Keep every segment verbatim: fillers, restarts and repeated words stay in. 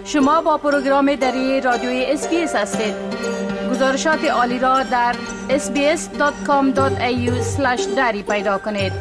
شما با پروگرام دری رادیوی اس بی اس هستید. گزارشات عالی را در اس بی اس دات کام دات ای یو اسلش دری پیدا کنید.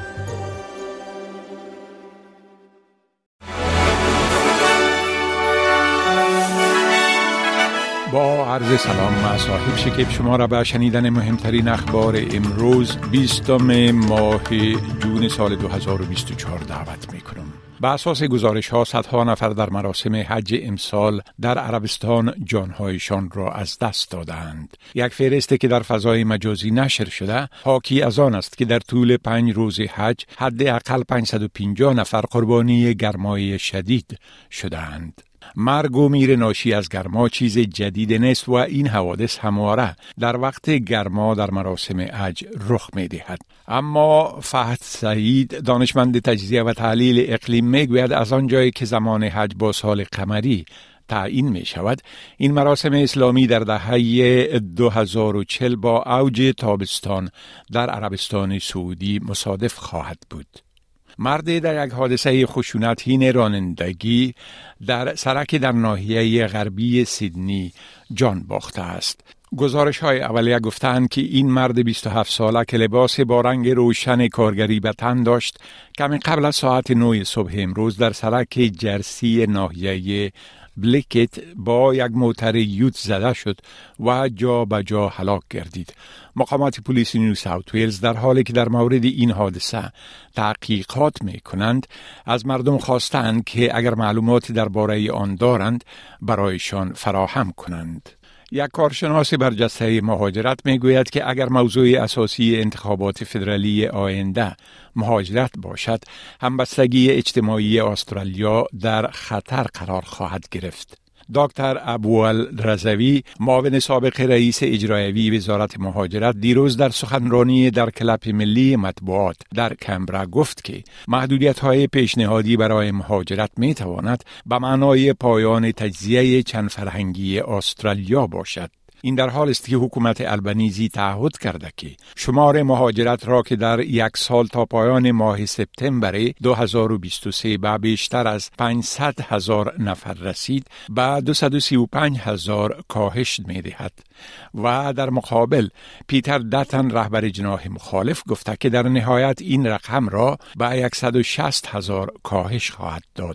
با عرض سلام صاحب شکیب شما را به شنیدن مهمترین اخبار امروز بیستم ماه جون سال دو هزار و بیست و چهار دعوت می کنم. به اساس گزارش ها صدها نفر در مراسم حج امسال در عربستان جانهایشان را از دست دادند. یک فهرستی که در فضای مجازی نشر شده حاکی از آن است که در طول پنج روز حج حداقل پانصد و پنجاه نفر قربانی گرمای شدید شدند. مرگ و میر ناشی از گرما چیز جدید نیست و این حوادث همواره در وقت گرما در مراسم حج رخ می دهد. اما فهد سعید دانشمند تجزیه و تحلیل اقلیم می گوید از آنجایی که زمان حج با سال قمری تعیین می شود، این مراسم اسلامی در دهه دو هزار و چهل با اوج تابستان در عربستان سعودی مصادف خواهد بود. مرد در یک حادثه خشونت‌هین رانندگی در سرک در ناحیه غربی سیدنی جان باخته است. گزارش های اولیه گفتند که این مرد بیست و هفت ساله که لباس با رنگ روشن کارگری به تن داشت کمی قبل از ساعت نه صبح امروز در سرک جرسی ناحیه بلیکت با یک موتر یوت زده شد و جا به جا هلاک گردید. مقامات پلیس نیو ساوت ویلز در حالی که در مورد این حادثه تحقیقات می کنند از مردم خواستند که اگر معلوماتی درباره آن دارند برایشان فراهم کنند. یک کارشناس برجسته مهاجرت می گوید که اگر موضوع اساسی انتخابات فدرالی آینده مهاجرت باشد، همبستگی اجتماعی استرالیا در خطر قرار خواهد گرفت. دکتر ابوال رضوی معاون سابق رئیس اجرایی وزارت مهاجرت دیروز در سخنرانی در کلاب ملی مطبوعات در کمبرا گفت که محدودیت‌های پیشنهادی برای مهاجرت می‌تواند به معنای پایان تجزیه چند فرهنگی استرالیا باشد. این در حال است که حکومت البنیزی تعهد کرده که شمار مهاجرت را که در یک سال تا پایان ماه سپتامبر دو هزار و بیست و سه به بیشتر از پانصد هزار نفر رسید به دویست و سی و پنج هزار کاهش می دهد. و در مقابل پیتر داتن رهبر جناح مخالف گفته که در نهایت این رقم را به صد و شصت هزار کاهش خواهد داد.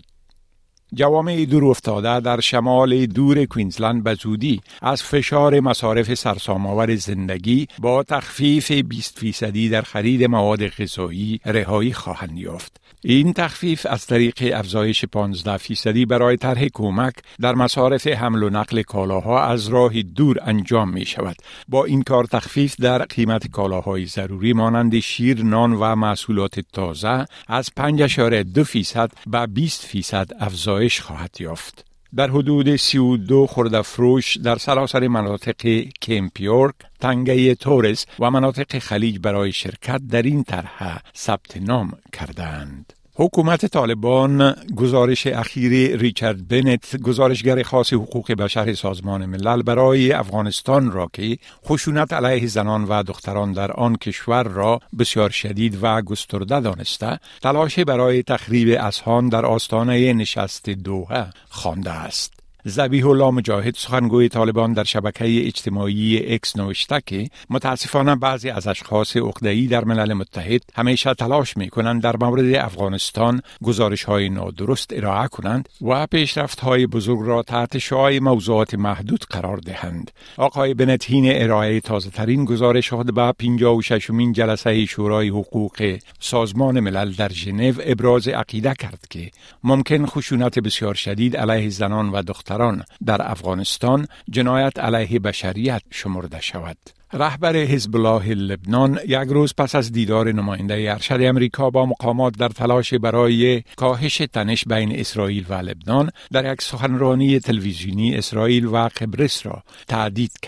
جوامع دور افتاده در شمال دور کوینزلند به زودی از فشار مصارف سرسام‌آور زندگی با تخفیف بیست فیصدی در خرید مواد غذایی رهایی خواهند یافت. این تخفیف از طریق افزایش پانزده فیصدی برای طرح کمک در مصارف حمل و نقل کالاها از راه دور انجام می شود. با این کار تخفیف در قیمت کالاهای ضروری مانند شیر، نان و محصولات تازه از پنج اشاره دو فیصد به بیست فیصد افزایش خواهد یافت. در حدود سی و دو خرده فروش در سراسر مناطق کمپ یورک، تنگه تورس و مناطق خلیج برای شرکت در این طرح ثبت نام کردند. حکومت طالبان گزارش اخیر ریچارد بنت گزارشگر خاص حقوق بشر سازمان ملل برای افغانستان را که خشونت علیه زنان و دختران در آن کشور را بسیار شدید و گسترده دانسته تلاش برای تخریب اذهان در آستانه نشست دوحه خوانده است. ذبیح الله مجاهد سخنگوی طالبان در شبکه اجتماعی اکس نوشته که متاسفانه بعضی از اشخاص عقده‌ای در ملل متحد همیشه تلاش می‌کنند در مورد افغانستان گزارش‌های نادرست ارائه کنند و پیشرفت‌های بزرگ را تحت شعاع موضوعات محدود قرار دهند. آقای بنت هین ارائه تازه‌ترین گزارش خود به پنجاه و ششمین جلسه شورای حقوق سازمان ملل در ژنو ابراز عقیده کرد که ممکن خشونت بسیار شدید علیه زنان و دختران در افغانستان جنایت علیه بشریت شمرده شود. رهبر حزب الله لبنان یک روز پس از دیدار نماینده ارشد امریکا با مقامات در تلاش برای کاهش تنش بین اسرائیل و لبنان در یک سخنرانی تلویزیونی اسرائیل و قبرس را تهدید کرد.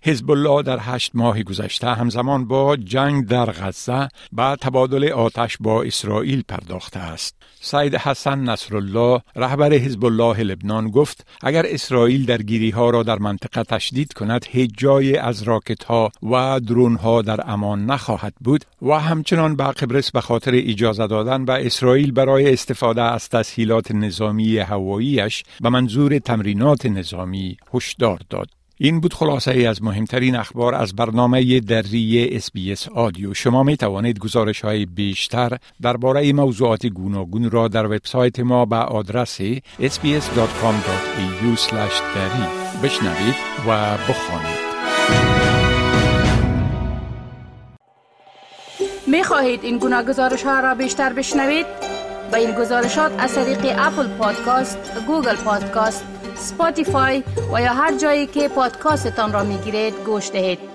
حزب الله در هشت ماه گذشته همزمان با جنگ در غزه به تبادل آتش با اسرائیل پرداخته است. سید حسن نصرالله رهبر حزب الله لبنان گفت اگر اسرائیل درگیری ها را در منطقه تشدید کند هیچ جای از راکت ها و درون ها در امان نخواهد بود و همچنان به قبرس به خاطر اجازه دادن به اسرائیل برای استفاده از تسهیلات نظامی هواییش به منظور تمرینات نظامی هشدار داد. این بود خلاصه ای از مهمترین اخبار از برنامه دری اس بی اس آدیو. شما می توانید گزارش های بیشتر درباره موضوعات گوناگون را در وبسایت ما به آدرس اس بی اس دات کام دات ای یو اسلش دری بشنوید و بخوانید. می خواهید این گناه گزارش ها را بیشتر بشنوید؟ با این گزارشات از طریق اپل پادکاست، گوگل پادکاست، اسپاتیفای و یا هر جایی که پادکاستتان را می گیرید گوش دهید.